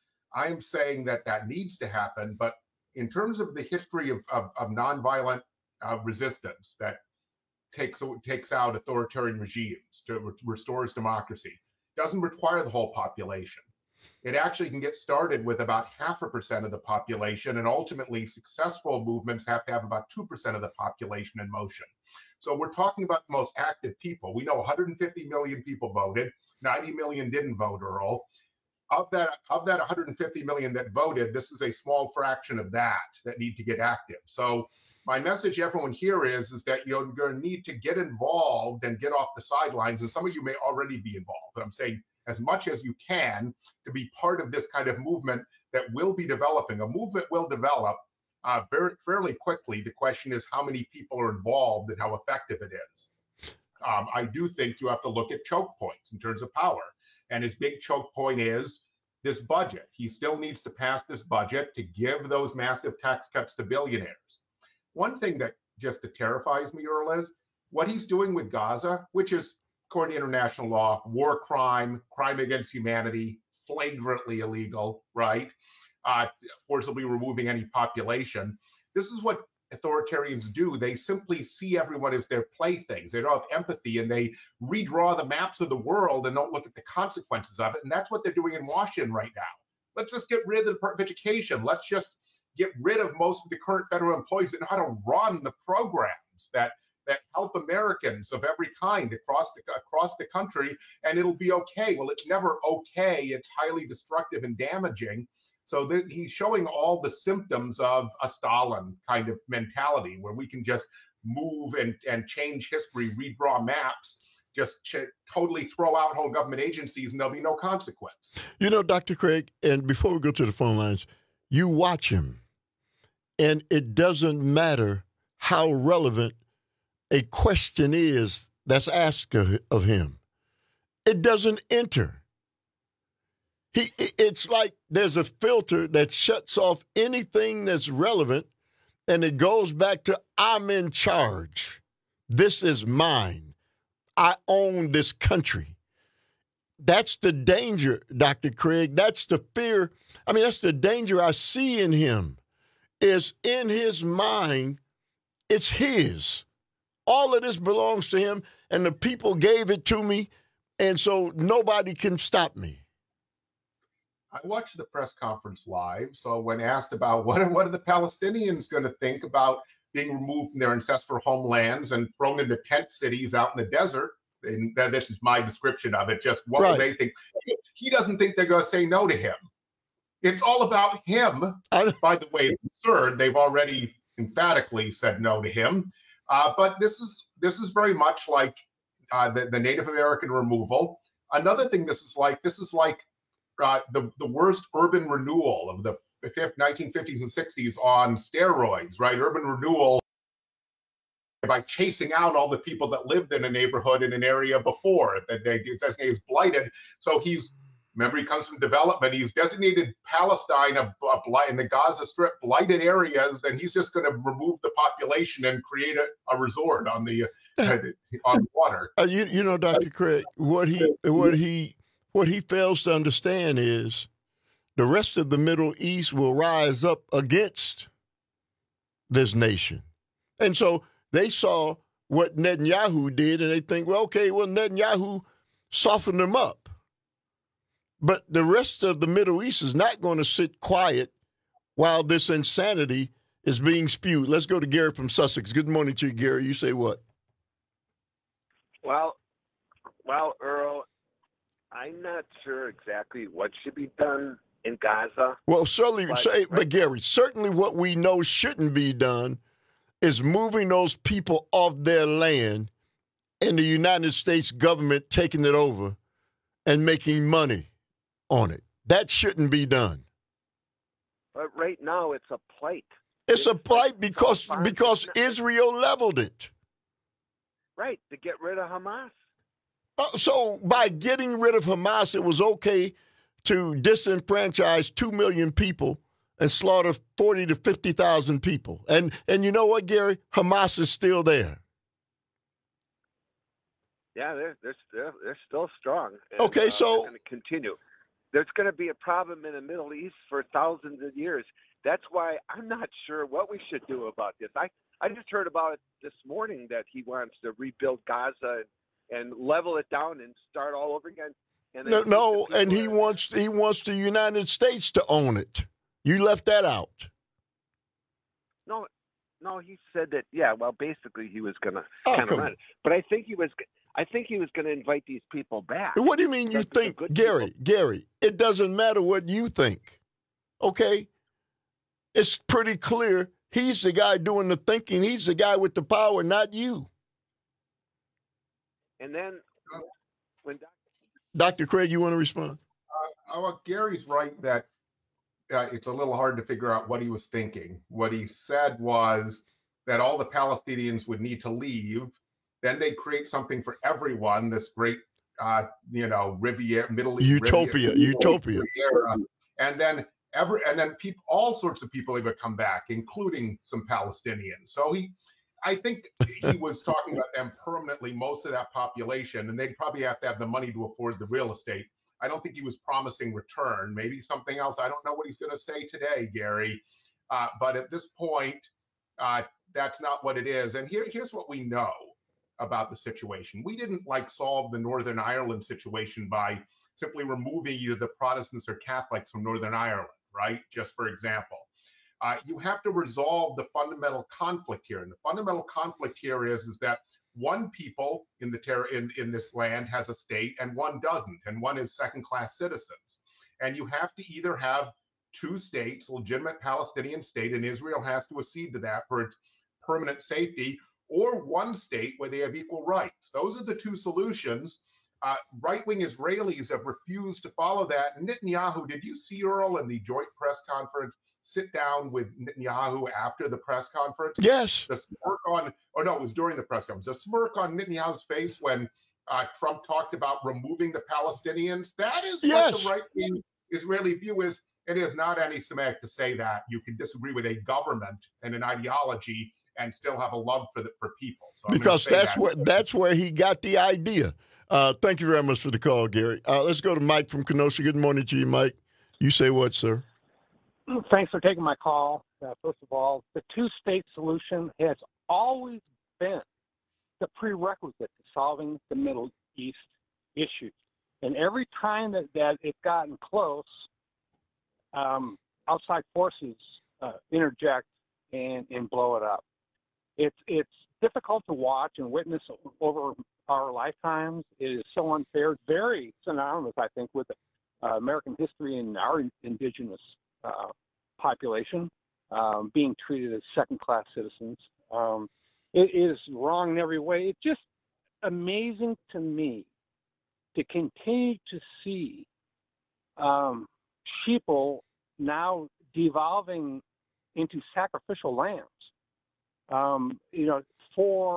I am saying that that needs to happen, but in terms of the history of, of, of nonviolent uh, resistance that takes, takes out authoritarian regimes, to re- restores democracy, doesn't require the whole population. It actually can get started with about half a percent of the population, and ultimately successful movements have to have about two percent of the population in motion. So we're talking about the most active people. We know one hundred fifty million people voted, ninety million didn't vote, Earl. Of that, of that one hundred fifty million that voted, this is a small fraction of that that need to get active. So my message to everyone here is, is that you're going to need to get involved and get off the sidelines, and some of you may already be involved, but I'm saying as much as you can to be part of this kind of movement that will be developing. A movement will develop uh, very fairly quickly. The question is how many people are involved and how effective it is. Um, I do think you have to look at choke points in terms of power. And his big choke point is this budget. He still needs to pass this budget to give those massive tax cuts to billionaires. One thing that just terrifies me, Earl, is what he's doing with Gaza, which is, according to international law, war crime, crime against humanity, flagrantly illegal, right? Uh, forcibly removing any population. This is what authoritarians do. They simply see everyone as their playthings. They don't have empathy, and they redraw the maps of the world and don't look at the consequences of it. And that's what they're doing in Washington right now. Let's just get rid of the Department of Education. Let's just get rid of most of the current federal employees that know how to run the programs that that help Americans of every kind across the across the country, and it'll be okay. Well, it's never okay. It's highly destructive and damaging. So that he's showing all the symptoms of a Stalin kind of mentality, where we can just move and, and change history, redraw maps, just ch- totally throw out whole government agencies, and there'll be no consequence. You know, Doctor Craig, and before we go to the phone lines, you watch him, and it doesn't matter how relevant a question is that's asked of, of him. It doesn't enter. He, it's like there's a filter that shuts off anything that's relevant, and it goes back to, I'm in charge. This is mine. I own this country. That's the danger, Doctor Craig. That's the fear. I mean, that's the danger I see in him, is in his mind, it's his. All of this belongs to him, and the people gave it to me, and so nobody can stop me. I watched the press conference live, so when asked about what are, what are the Palestinians going to think about being removed from their ancestral homelands and thrown into tent cities out in the desert, and that, this is my description of it, just what Right. will they think? He doesn't think they're going to say no to him. It's all about him. By the way, it's absurd. They've already emphatically said no to him. Uh, but this is this is very much like uh, the, the Native American removal. Another thing this is like, this is like Uh, the, the worst urban renewal of the nineteen fifties and sixties on steroids, right? Urban renewal by chasing out all the people that lived in a neighborhood in an area before that they designate as blighted. So he's, remember, he comes from development. He's designated Palestine a, a blight in the Gaza Strip blighted areas, and he's just going to remove the population and create a, a resort on the uh, on the water. Uh, you, you know, Doctor Craig, what he what he what he fails to understand is the rest of the Middle East will rise up against this nation, and so they saw what Netanyahu did, and they think, well, okay, well, Netanyahu softened them up. But the rest of the Middle East is not going to sit quiet while this insanity is being spewed. Let's go to Gary from Sussex. Good morning to you, Gary. You say what? Well, well, Earl, I'm not sure exactly what should be done in Gaza. Well, certainly, but, say, but Gary, certainly what we know shouldn't be done is moving those people off their land and the United States government taking it over and making money on it. That shouldn't be done. But right now, it's a plight. It's, it's a plight because because Israel leveled it. Right, to get rid of Hamas. Uh, so by getting rid of Hamas, it was okay to disenfranchise two million people and slaughter forty to fifty thousand people. And and you know what, Gary? Hamas is still there. Yeah, they're they're they're, they're still strong. And, okay, uh, so they're going to continue. There's going to be a problem in the Middle East for thousands of years. That's why I'm not sure what we should do about this. I, I just heard about it this morning that he wants to rebuild Gaza and, and level it down and start all over again. And no, no and he wants he wants the United States to own it. You left that out. No, no, he said that. Yeah, well, basically he was going to oh, kind of run it, but I think he was. I think he was going to invite these people back. What do you mean you think, Gary? People. Gary, it doesn't matter what you think, okay? It's pretty clear he's the guy doing the thinking. He's the guy with the power, not you. And then when Doctor Craig, you want to respond? Uh, well, Gary's right that uh, it's a little hard to figure out what he was thinking. What he said was that all the Palestinians would need to leave. Then they create something for everyone, this great, uh, you know, Riviera, Middle East. Utopia, Riviera, utopia. Riviera. And then every, and then people, all sorts of people would come back, including some Palestinians. So he, I think he was talking about them permanently, most of that population, and they'd probably have to have the money to afford the real estate. I don't think he was promising return, maybe something else. I don't know what he's going to say today, Gary. Uh, but at this point, uh, that's not what it is. And here, here's what we know about the situation. We didn't like solve the Northern Ireland situation by simply removing either the Protestants or Catholics from Northern Ireland, right? Just for example. Uh, you have to resolve the fundamental conflict here. And the fundamental conflict here is, is that one people in the ter- in, in this land has a state and one doesn't, and one is second-class citizens. And you have to either have two states, legitimate Palestinian state, and Israel has to accede to that for its permanent safety, or one state where they have equal rights. Those are the two solutions. Uh, right-wing Israelis have refused to follow that. Netanyahu, did you see, Earl, in the joint press conference, sit down with Netanyahu after the press conference? Yes. The smirk on, oh no, it was during the press conference. The smirk on Netanyahu's face when uh, Trump talked about removing the Palestinians, that is yes. what the right-wing Israeli view is. It is not anti-Semitic to say that. You can disagree with a government and an ideology and still have a love for the, for people. So because that's that. where that's where he got the idea. Uh, thank you very much for the call, Gary. Uh, let's go to Mike from Kenosha. Good morning to you, Mike. You say what, sir? Thanks for taking my call. Uh, first of all, the two-state solution has always been the prerequisite to solving the Middle East issues. And every time that, that it's gotten close, um, outside forces uh, interject and, and blow it up. It's it's difficult to watch and witness over our lifetimes. It is so unfair. It's very synonymous, I think, with uh, American history and our indigenous uh, population um, being treated as second-class citizens. Um, it is wrong in every way. It's just amazing to me to continue to see um, sheeple now devolving into sacrificial lambs, um, you know, for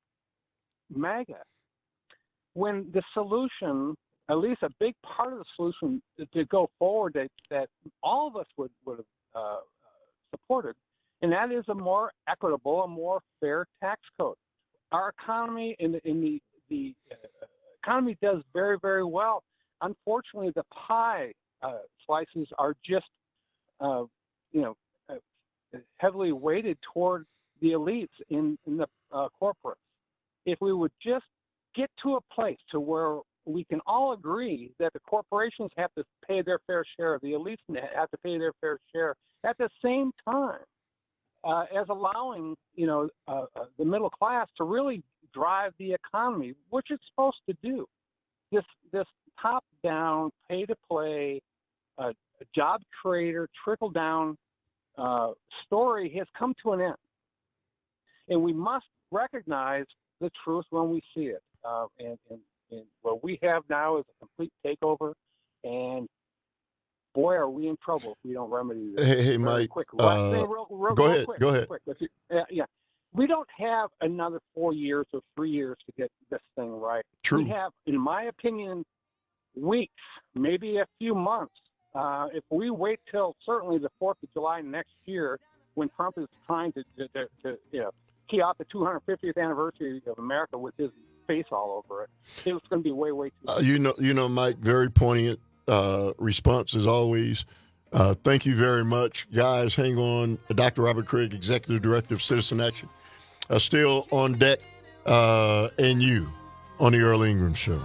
MAGA. When the solution, at least a big part of the solution to go forward that, that all of us would, would have uh, supported, and that is a more equitable, a more fair tax code. Our economy in the, in the, the uh, economy does very, very well. Unfortunately, the pie uh, slices are just, uh, you know, uh, heavily weighted toward the elites in, in the uh, corporates. If we would just get to a place to where we can all agree that the corporations have to pay their fair share, the elites have to pay their fair share, at the same time uh, as allowing, you know, uh, uh, the middle class to really drive the economy, which it's supposed to do. This this top-down, pay-to-play, uh, job creator, trickle-down uh, story has come to an end. And we must recognize the truth when we see it. Uh, and, and, and what we have now is a complete takeover. And boy, are we in trouble if we don't remedy this. Hey, hey Mike. Quick. Uh, real, real, go real ahead. Quick, go ahead. Quick. You, uh, yeah. We don't have another four years or three years to get this thing right. True. We have, in my opinion, weeks, maybe a few months. Uh, if we wait till certainly the fourth of July next year, when Trump is trying to, to, to, to you know, key off the two hundred fiftieth anniversary of America with his face all over it, it's going to be way, way too late. Uh, you know, you know, Mike, very poignant uh, response as always. Uh, thank you very much. Guys, hang on. Doctor Robert Craig, Executive Director of Citizen Action, uh, still on deck, uh, and you on the Earl Ingram Show.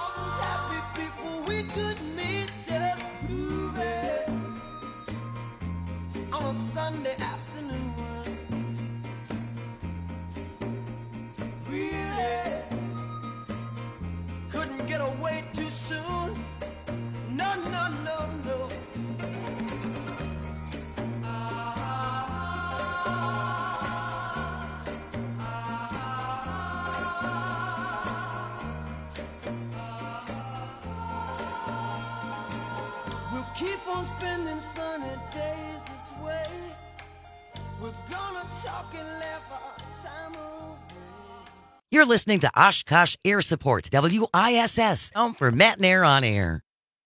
Spending sunny days this way. We're gonna talk and laugh our time away. You're listening to Oshkosh Air Support, W I S S, home for Matt and Air on Air.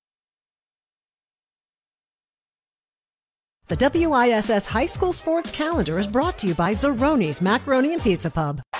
The W I S S High School Sports Calendar is brought to you by Zeroni's Macaroni and Pizza Pub.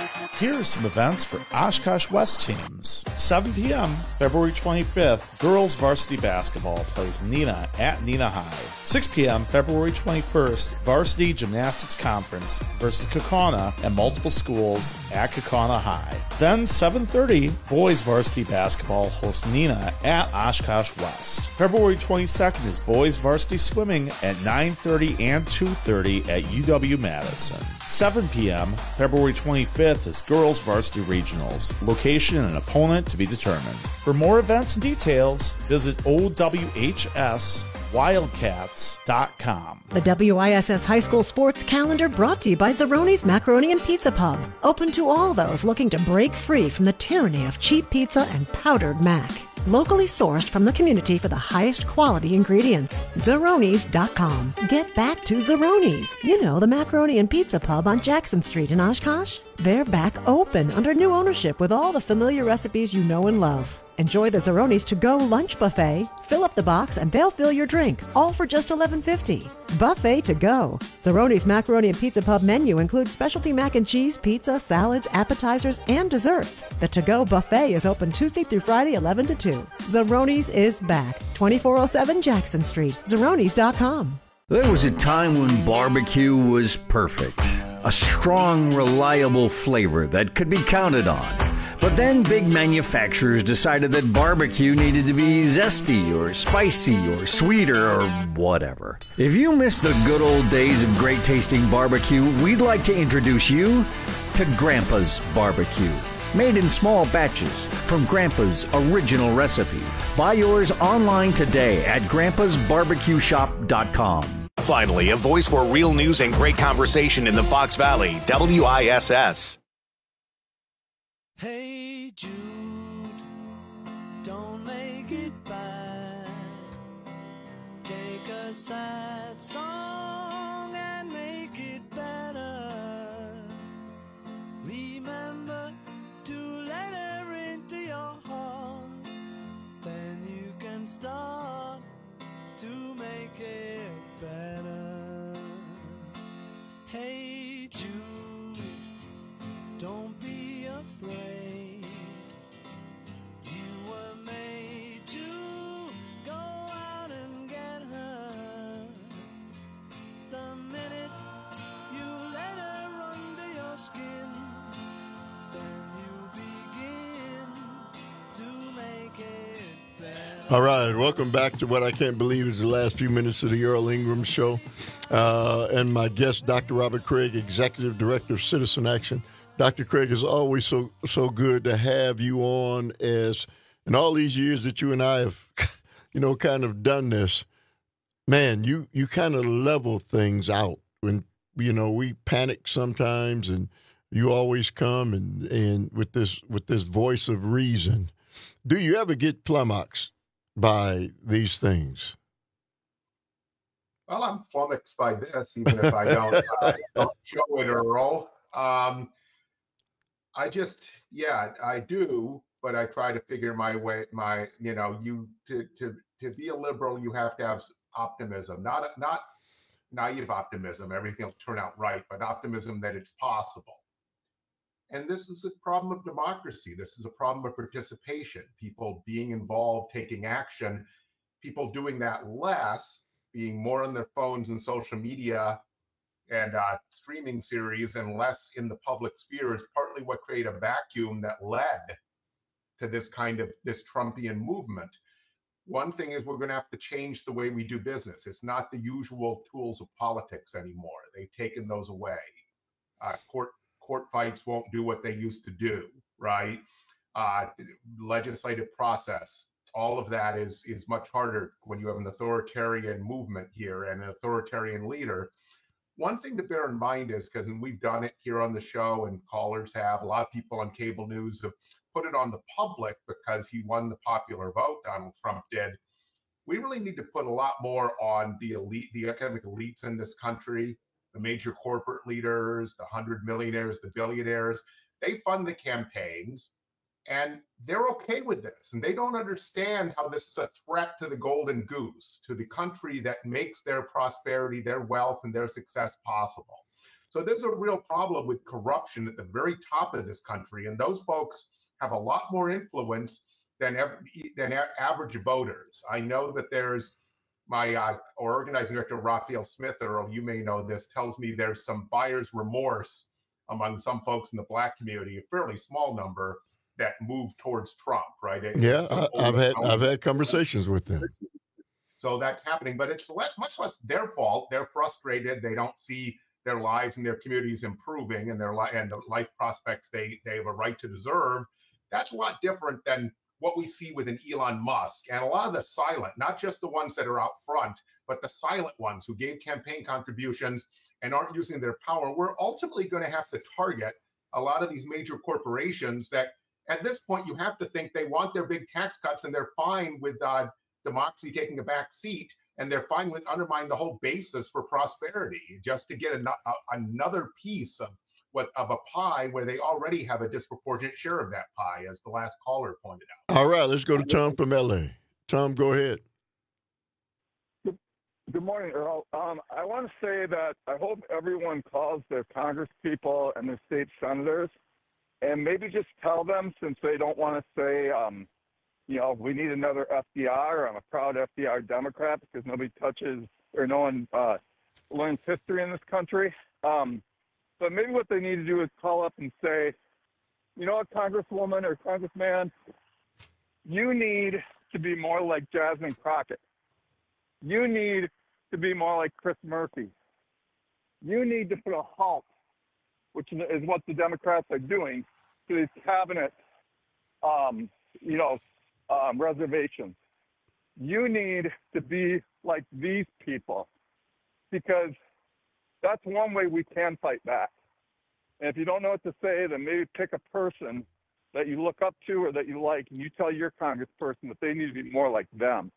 Here are some events for Oshkosh West teams. seven p.m. February twenty-fifth, girls varsity basketball plays Neenah at Neenah High. six p.m. February twenty-first, varsity gymnastics conference versus Kaukauna at multiple schools at Kaukauna High. Then seven thirty, boys varsity basketball hosts Neenah at Oshkosh West. February twenty-second is boys varsity swimming at nine thirty and two thirty at U W-Madison. seven p.m. February twenty-fifth is girls varsity regionals. Location and opponent to be determined. For more events and details, visit O W H S wildcats dot com. The W I S S High School Sports Calendar brought to you by Zeroni's Macaroni and Pizza Pub. Open to all those looking to break free from the tyranny of cheap pizza and powdered mac. Locally sourced from the community for the highest quality ingredients. Zeronis dot com. Get back to Zeroni's. You know, the Macaroni and Pizza Pub on Jackson Street in Oshkosh. They're back open under new ownership with all the familiar recipes you know and love. Enjoy the Zeroni's to-go lunch buffet. Fill up the box and they'll fill your drink, all for just eleven fifty. Buffet to go. Zeroni's Macaroni and Pizza Pub menu includes specialty mac and cheese, pizza, salads, appetizers, and desserts. The to-go buffet is open Tuesday through Friday, eleven to two. Zeroni's is back. twenty-four oh seven Jackson Street. Zeronis dot com. There was a time when barbecue was perfect. A strong, reliable flavor that could be counted on. But then big manufacturers decided that barbecue needed to be zesty or spicy or sweeter or whatever. If you miss the good old days of great tasting barbecue, we'd like to introduce you to Grandpa's Barbecue. Made in small batches from Grandpa's original recipe. Buy yours online today at grandpas barbecue shop dot com. Finally, a voice for real news and great conversation in the Fox Valley, W I S S. Hey Jude, don't make it bad. Take a sad song and make it better. Remember to let her into your heart. Then you can start to make it better. Hey Jude, don't be afraid. You were made to go out and get her. The minute you let her under your skin, then you begin to make it better. All right, welcome back to what I can't believe is the last few minutes of the Earl Ingram Show. Uh, and my guest, Doctor Robert Craig, Executive Director of Citizen Action. Doctor Craig, it's always so so good to have you on as in all these years that you and I have, you know, kind of done this. Man, you, you kind of level things out when, you know, we panic sometimes and you always come and, and with this with this voice of reason. Do you ever get flummoxed by these things? Well, I'm flummoxed by this, even if I don't, uh, don't show it, Earl. Um, I just, yeah, I do, but I try to figure my way, my, you know, you to to to be a liberal, you have to have optimism, not not naive optimism. Everything will turn out right, but optimism that it's possible. And this is a problem of democracy. This is a problem of participation. People being involved, taking action. People doing that less, being more on their phones and social media and uh, streaming series and less in the public sphere is partly what created a vacuum that led to this kind of this Trumpian movement. One thing is we're going to have to change the way we do business. It's not the usual tools of politics anymore. They've taken those away. Uh, court court fights won't do what they used to do, right? Uh, legislative process. All of that is is much harder when you have an authoritarian movement here and an authoritarian leader. One thing to bear in mind is, because we've done it here on the show and callers have, a lot of people on cable news have put it on the public because he won the popular vote, Donald Trump did. We really need to put a lot more on the elite, the economic elites in this country, the major corporate leaders, the hundred millionaires, the billionaires. They fund the campaigns. And they're okay with this. And they don't understand how this is a threat to the golden goose, to the country that makes their prosperity, their wealth, and their success possible. So there's a real problem with corruption at the very top of this country, and those folks have a lot more influence than every, than a- average voters. I know that there's my uh, organizing director, Raphael Smith, or you may know this, tells me there's some buyer's remorse among some folks in the Black community, a fairly small number, that move towards Trump, right? It, Yeah, I, I've had I've had conversations with them. So that's happening, but it's less, much less their fault. They're frustrated. They don't see their lives and their communities improving, and their li- and the life prospects they they have a right to deserve. That's a lot different than what we see with an Elon Musk and a lot of the silent, not just the ones that are out front, but the silent ones who gave campaign contributions and aren't using their power. We're ultimately going to have to target a lot of these major corporations that, at this point, you have to think they want their big tax cuts, and they're fine with uh, democracy taking a back seat, and they're fine with undermining the whole basis for prosperity just to get an- a, another piece of what of a pie where they already have a disproportionate share of that pie, as the last caller pointed out. All right, let's go to Tom from L A. Tom, go ahead. Good morning, Earl. Um, I want to say that I hope everyone calls their Congress people and their state senators, and maybe just tell them, since they don't want to say, um, you know, we need another F D R. I'm a proud F D R Democrat, because nobody touches or no one uh, learns history in this country. Um, but maybe what they need to do is call up and say, you know what, Congresswoman or Congressman, you need to be more like Jasmine Crockett. You need to be more like Chris Murphy. You need to put a halt, which is what the Democrats are doing, to these cabinet, um, you know, um, reservations. You need to be like these people, because that's one way we can fight back. And if you don't know what to say, then maybe pick a person that you look up to or that you like, and you tell your congressperson that they need to be more like them.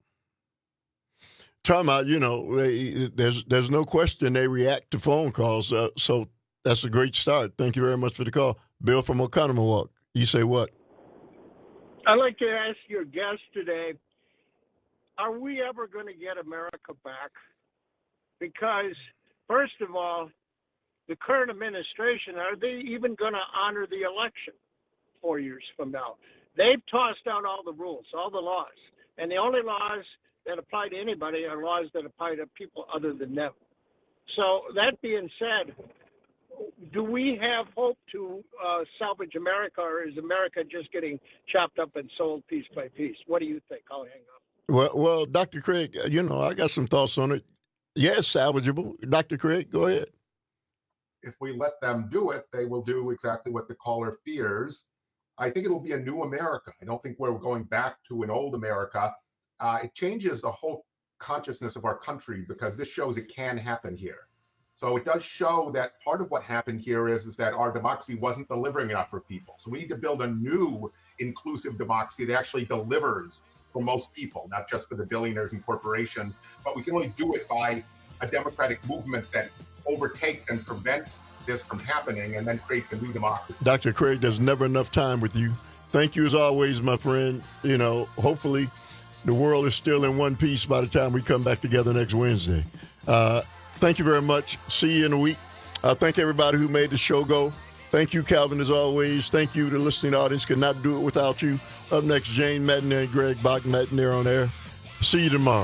Tom, I, you know, they, there's there's no question they react to phone calls, uh, so that's a great start. Thank you very much for the call. Bill from Oconomowoc, you say what? I'd like to ask your guest today, are we ever going to get America back? Because, first of all, the current administration, are they even going to honor the election four years from now? They've tossed out all the rules, all the laws, and the only laws that apply to anybody are laws that apply to people other than them. So that being said, do we have hope to uh, salvage America, or is America just getting chopped up and sold piece by piece? What do you think? I'll hang up. Well, well, Doctor Craig, you know, I got some thoughts on it. Yeah, it's salvageable. Doctor Craig, go ahead. If we let them do it, they will do exactly what the caller fears. I think it will be a new America. I don't think we're going back to an old America. Uh, it changes the whole consciousness of our country, because this shows it can happen here. So it does show that part of what happened here is, is that our democracy wasn't delivering enough for people. So we need to build a new inclusive democracy that actually delivers for most people, not just for the billionaires and corporations. But we can only do it by a democratic movement that overtakes and prevents this from happening, and then creates a new democracy. Doctor Craig, there's never enough time with you. Thank you as always, my friend. You know, hopefully the world is still in one piece by the time we come back together next Wednesday. Uh, thank you very much. See you in a week. Uh, thank everybody who made the show go. Thank you, Calvin, as always. Thank you to the listening audience. Could not do it without you. Up next, Jane Madden and Greg Bach, Madden there on air. See you tomorrow.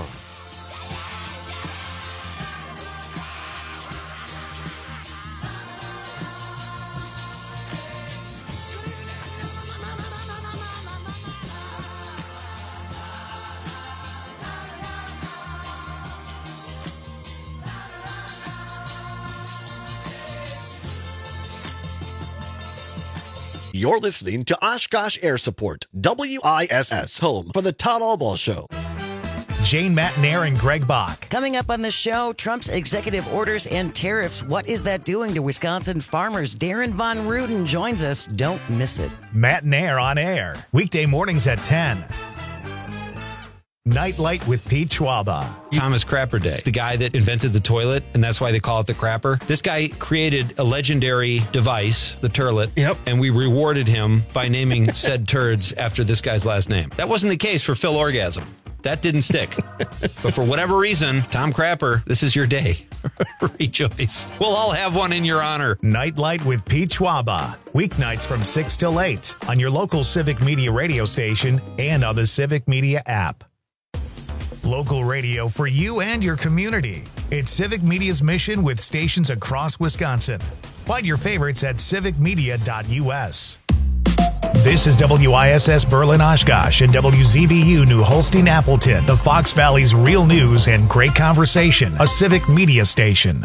You're listening to Oshkosh Air Support, W I S S, home for the Todd Albaugh Show. Jane Matnair and Greg Bach. Coming up on the show, Trump's executive orders and tariffs. What is that doing to Wisconsin farmers? Darren Von Ruden joins us. Don't miss it. Matnair on air. Weekday mornings at ten. Nightlight with Pete Schwaba. Thomas Crapper Day, the guy that invented the toilet, and that's why they call it the crapper. This guy created a legendary device, the turlet, yep. And we rewarded him by naming said turds after this guy's last name. That wasn't the case for Phil Orgasm. That didn't stick. But for whatever reason, Tom Crapper, this is your day. Rejoice. We'll all have one in your honor. Nightlight with Pete Schwaba. Weeknights from six till eight on your local Civic Media radio station and on the Civic Media app. Local radio for you and your community. It's Civic Media's mission with stations across Wisconsin. Find your favorites at civic media dot u s. This is W I S S Berlin Oshkosh and W Z B U New Holstein Appleton, the Fox Valley's real news and great conversation, a Civic Media station.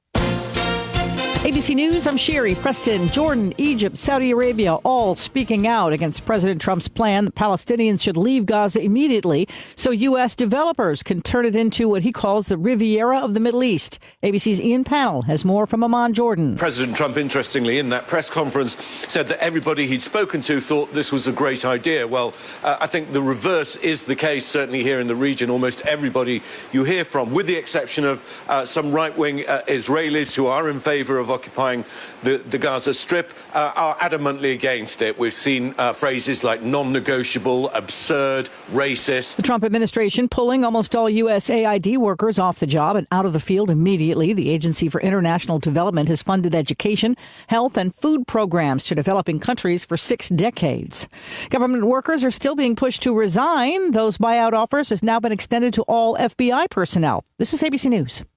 A B C News, I'm Sherry. Preston, Jordan, Egypt, Saudi Arabia, all speaking out against President Trump's plan that Palestinians should leave Gaza immediately so U S developers can turn it into what he calls the Riviera of the Middle East. A B C's Ian Pannell has more from Amman Jordan. President Trump, interestingly, in that press conference, said that everybody he'd spoken to thought this was a great idea. Well, uh, I think the reverse is the case, certainly here in the region. Almost everybody you hear from, with the exception of uh, some right-wing uh, Israelis who are in favor of occupying the, the Gaza Strip, uh, are adamantly against it. We've seen uh, phrases like non-negotiable, absurd, racist. The Trump administration pulling almost all U S A I D workers off the job and out of the field immediately. The Agency for International Development has funded education, health, and food programs to developing countries for six decades. Government workers are still being pushed to resign. Those buyout offers have now been extended to all F B I personnel. This is A B C News.